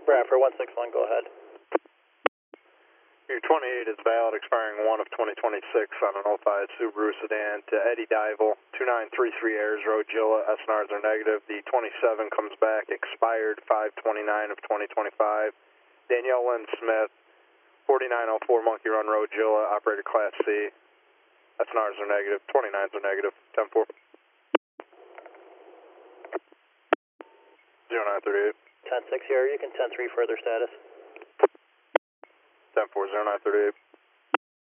Bradford 161, go ahead. Your 28 is valid, expiring 1 of 2026 on an 05 Subaru sedan to Eddie Dival, 2933 Ayers Road, Gilla. SNRs are negative. The 27 comes back, expired 529 of 2025. Danielle Lynn Smith, 4904 Monkey Run Road, Gilla, operator Class C. SNRs are negative. 29s are negative. 10-4. 0938. 10-6 here, you can 10-3 further status. 10-4, 0938.